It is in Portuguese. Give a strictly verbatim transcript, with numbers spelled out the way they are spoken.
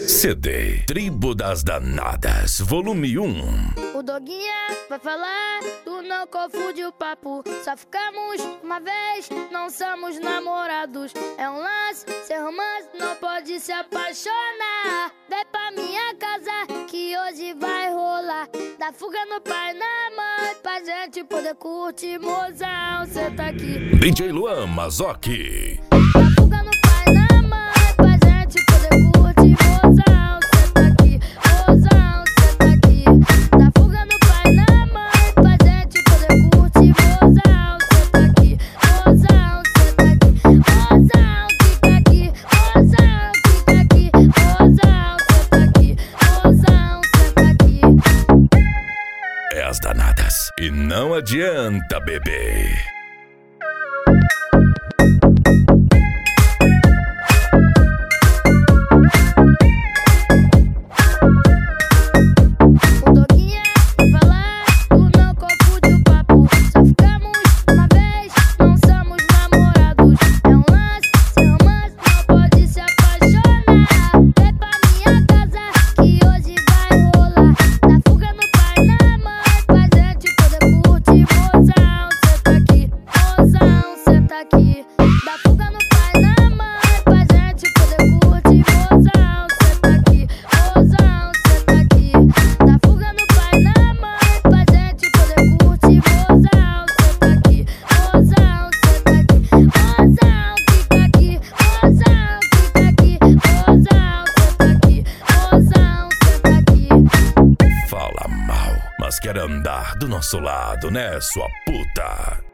C D Tribo das Danadas, volume um. O Doguinha vai falar, tu não confunde o papo. Só ficamos uma vez, não somos namorados. É um lance, sem romance, não pode se apaixonar. Vem pra minha casa, que hoje vai rolar. Dá fuga no pai, na mãe, pra gente poder curtir, mozão, cê tá aqui. D J Luan Mazzocchi. Dá fuga no pai, na mãe, pra gente poder curtir, mozão, cê tá aqui. Mozão, cê tá aqui. Dá fuga no pai, na mãe, pra gente poder curtir, mozão, cê tá aqui. Mozão, cê tá aqui. Mozão, fica aqui. Mozão, fica aqui. Mozão, cê tá aqui. Mozão, cê tá aqui. É as danadas. E não adianta beber. O Doguinha vai falar, tu não confunde o papo. Só ficamos uma vez, não somos namorados. É um lance, sem romance, não pode se apaixonar. Vem pra minha casa, que hoje vai rolar. Dá fuga no pai, na mãe, pra gente poder curtir, mozão, cê tá aqui. Mozão, cê tá aqui. Dá fuga no pai, na mãe, pra gente poder curtir, mozão, cê tá aqui. Mozão, cê tá aqui. Dá fuga no pai, na mãe, pra gente poder curtir, mozão, cê tá aqui. Mozão, cê tá aqui. Mozão, fica aqui. Mozão, fica aqui. Mozão, cê tá aqui. Mozão, cê tá aqui. Fala mal, mas quer andar do nosso lado, né, sua puta?